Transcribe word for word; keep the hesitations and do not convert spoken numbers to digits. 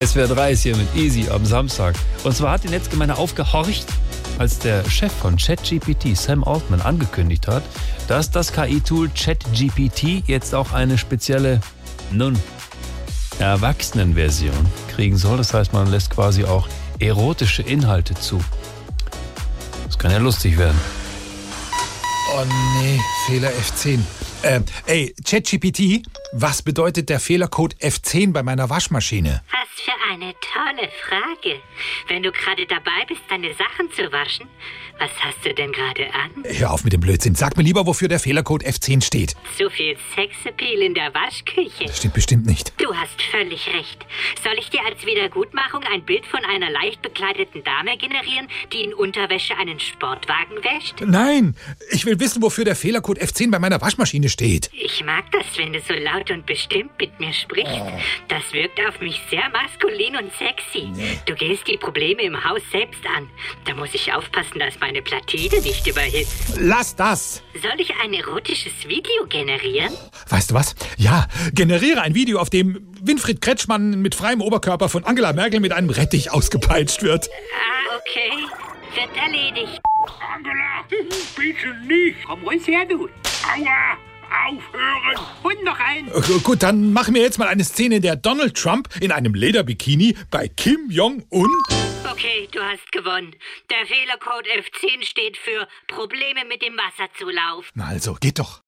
S W R drei ist hier mit Easy am Samstag. Und zwar hat die Netzgemeinde aufgehorcht, als der Chef von ChatGPT, Sam Altman, angekündigt hat, dass das K I-Tool ChatGPT jetzt auch eine spezielle, nun, Erwachsenenversion kriegen soll. Das heißt, man lässt quasi auch erotische Inhalte zu. Das kann ja lustig werden. Oh nee, Fehler F zehn. Äh, ey, ChatGPT, was bedeutet der Fehlercode F zehn bei meiner Waschmaschine? Was für eine tolle Frage. Wenn du gerade dabei bist, deine Sachen zu waschen, was hast du denn gerade an? Hör auf mit dem Blödsinn. Sag mir lieber, wofür der Fehlercode F zehn steht. Zu viel Sexappeal in der Waschküche. Das stimmt bestimmt nicht. Du hast völlig recht. Soll ich dir als Wiedergutmachung ein Bild von einer leicht bekleideten Dame generieren, die in Unterwäsche einen Sportwagen wäscht? Nein, ich will wissen, wofür der Fehlercode F zehn bei meiner Waschmaschine steht. Ich mag das, wenn du so laut und bestimmt mit mir sprichst. Das wirkt auf mich sehr maskulin und sexy. Du gehst die Probleme im Haus selbst an. Da muss ich aufpassen, dass meine Platine nicht überhitzt. Lass das! Soll ich ein erotisches Video generieren? Weißt du was? Ja, generiere ein Video, auf dem Winfried Kretschmann mit freiem Oberkörper von Angela Merkel mit einem Rettich ausgepeitscht wird. Ah, okay. Wird erledigt. Angela, bitte nicht. Komm ruhig her, du. Aua, aufhören. Und noch ein. Äh, Gut, dann machen wir jetzt mal eine Szene, in der Donald Trump in einem Lederbikini bei Kim Jong-un... Okay, du hast gewonnen. Der Fehlercode F zehn steht für Probleme mit dem Wasserzulauf. Na also, geht doch.